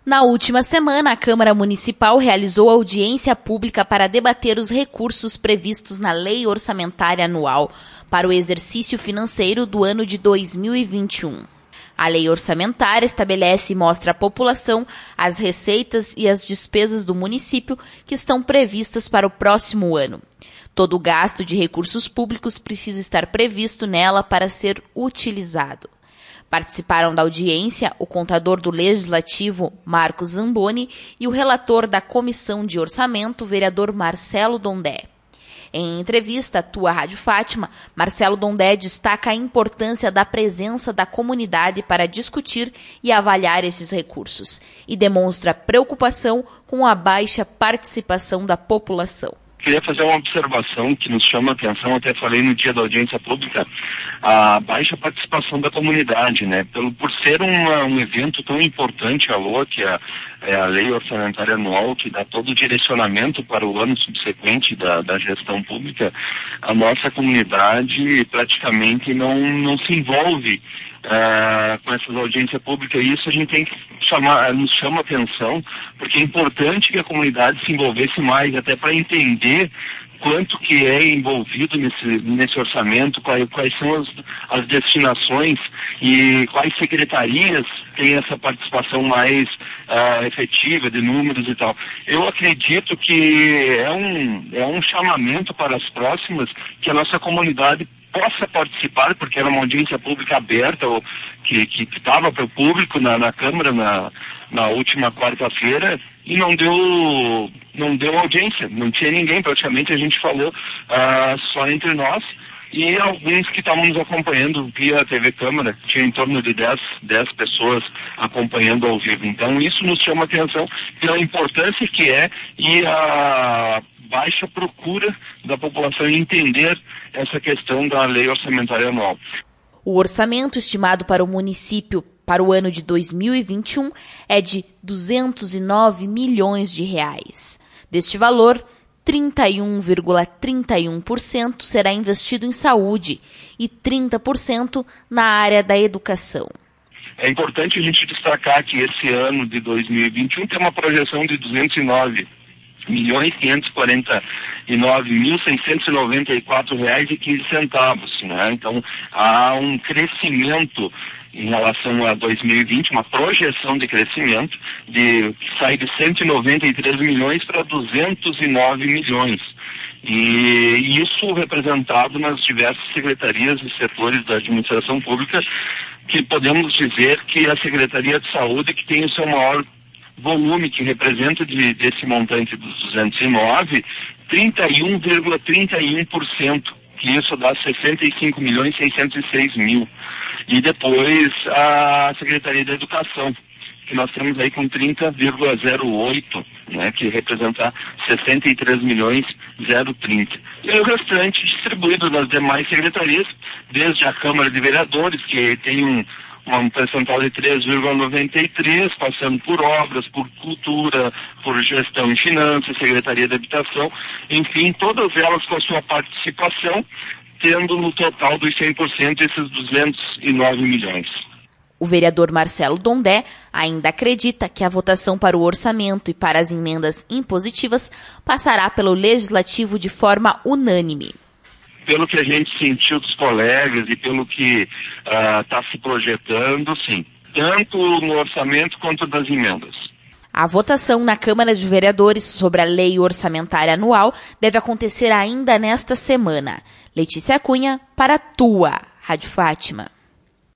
Na última semana, a Câmara Municipal realizou audiência pública para debater os recursos previstos na Lei Orçamentária Anual para o exercício financeiro do ano de 2021. A Lei Orçamentária estabelece e mostra à população as receitas e as despesas do município que estão previstas para o próximo ano. Todo o gasto de recursos públicos precisa estar previsto nela para ser utilizado. Participaram da audiência o contador do Legislativo, Marcos Zamboni, e o relator da Comissão de Orçamento, o vereador Marcelo Dondé. Em entrevista à Tua Rádio Fátima, Marcelo Dondé destaca a importância da presença da comunidade para discutir e avaliar esses recursos e demonstra preocupação com a baixa participação da população. Queria fazer uma observação que nos chama a atenção, até falei no dia da audiência pública, a baixa participação da comunidade, né? Por ser um evento tão importante, a LOA, que é a Lei Orçamentária Anual, que dá todo o direcionamento para o ano subsequente da gestão pública, a nossa comunidade praticamente não se envolve com essas audiências públicas, e isso a gente tem que nos chama atenção, porque é importante que a comunidade se envolvesse mais, até para entender quanto que é envolvido nesse orçamento, quais são as destinações e quais secretarias têm essa participação mais efetiva de números e tal. Eu acredito que é um chamamento para as próximas, que a nossa comunidade possa participar, porque era uma audiência pública aberta, que estava para o público na Câmara na última quarta-feira, e não deu audiência, não tinha ninguém, praticamente a gente falou só entre nós e alguns que estavam nos acompanhando via TV Câmara, tinha em torno de 10 pessoas acompanhando ao vivo. Então isso nos chama atenção pela importância que é e a baixa procura da população em entender essa questão da Lei Orçamentária Anual. O orçamento estimado para o município para o ano de 2021 é de 209 milhões de reais. Deste valor, 31,31% será investido em saúde e 30% na área da educação. É importante a gente destacar que esse ano de 2021 tem uma projeção de 209.549.694,15, né? Então, há um crescimento em relação a 2020, uma projeção de crescimento que sai de 193 milhões para 209 milhões. E isso representado nas diversas secretarias e setores da administração pública, que podemos dizer que a Secretaria de Saúde que tem o seu maior volume, que representa desse montante dos 209, 31,31%, que isso dá 65.606.000. E depois a Secretaria da Educação, que nós temos aí com 30,08, né, que representa 63.030. E o restante distribuído nas demais secretarias, desde a Câmara de Vereadores, que tem um percentual de 3,93, passando por obras, por cultura, por gestão e finanças, Secretaria de Habitação, enfim, todas elas com a sua participação, tendo no total dos 100% esses 209 milhões. O vereador Marcelo Dondé ainda acredita que a votação para o orçamento e para as emendas impositivas passará pelo Legislativo de forma unânime. Pelo que a gente sentiu dos colegas e pelo que está se projetando, sim, tanto no orçamento quanto das emendas. A votação na Câmara de Vereadores sobre a Lei Orçamentária Anual deve acontecer ainda nesta semana. Letícia Cunha, para a Tua Rádio Fátima.